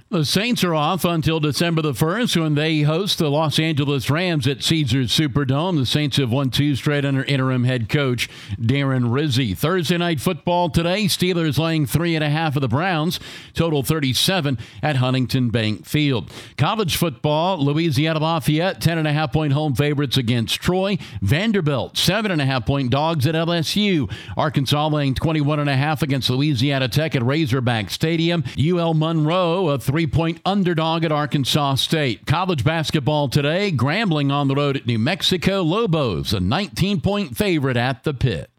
The Saints are off until December the 1st when they host the Los Angeles Rams at Caesars Superdome. The Saints have won 2 straight under interim head coach Darren Rizzi. Thursday night football today, Steelers laying 3.5 of the Browns, total 37 at Huntington Bank Field. College football, Louisiana Lafayette, 10.5-point home favorites against Troy. Vanderbilt, 7.5-point dogs at LSU. Arkansas laying 21.5 against Louisiana Tech at Razorback Stadium. UL Monroe, a 3-point underdog at Arkansas State. College basketball today, Grambling on the road at New Mexico. Lobos, a 19-point favorite at the Pit.